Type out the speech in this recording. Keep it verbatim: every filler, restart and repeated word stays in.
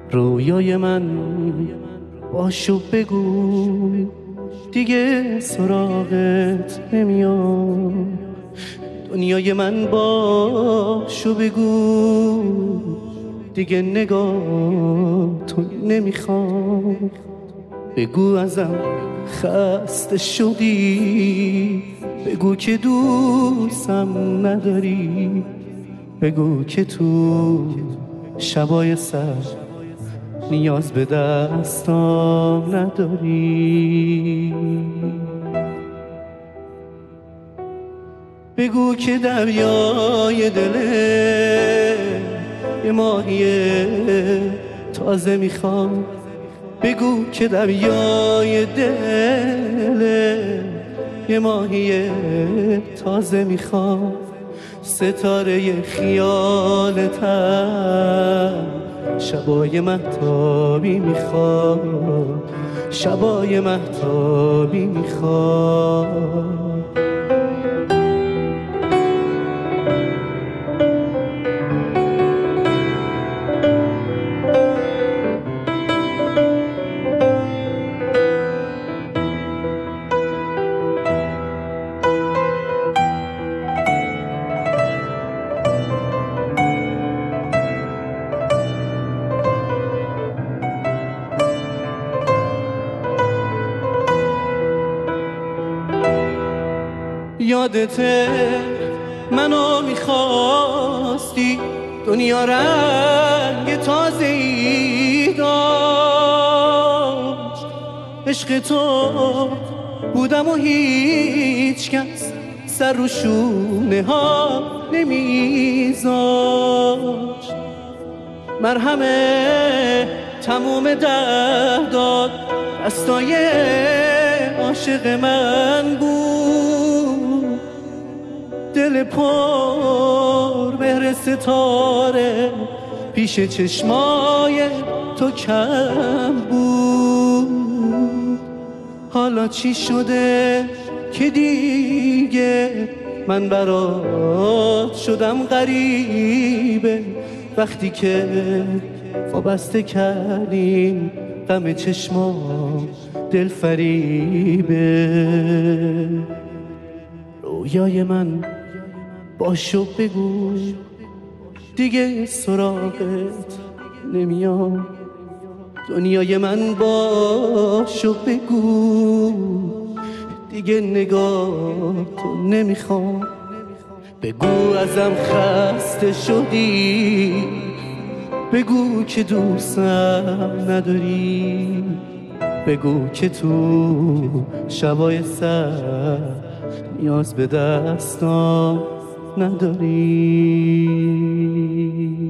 رویای من باشو بگو دیگه سراغت نمیاد. دنیای من باشو بگو دیگه نگاه تو نمیخوام. بگو ازم خسته شدی، بگو که دوستم نداری، بگو که تو شبای سر نیاز به دستام نداری. بگو که دریای دله یه ماهی تازه میخوام. بگو که دریای دله یه ماهی تازه میخوام. ستاره خیالتم شبای مهتابی میخوام، شبای مهتابی میخوام. یادته منو میخواستی، دنیا رنگ تازه‌ای داشت. عشق تو بودم و هیچ کس سر رو شونه ها نمیذاشت. مرهم تموم درداد دستای عاشق من بود. دل پر مهر ستاره پیش چشمای تو کم بود. حالا چی شده که دیگه من برات شدم غریبه؟ وقتی که وابسته کردیم غم چشمام دل فریبه. رویای من باشو بگو دیگه سراغت نمیام. دنیای من باشو بگو دیگه نگاه تو نمیخوام. بگو ازم خسته شدی، بگو که دوستم نداری، بگو که تو شبای سر نیاز به دستام نداری.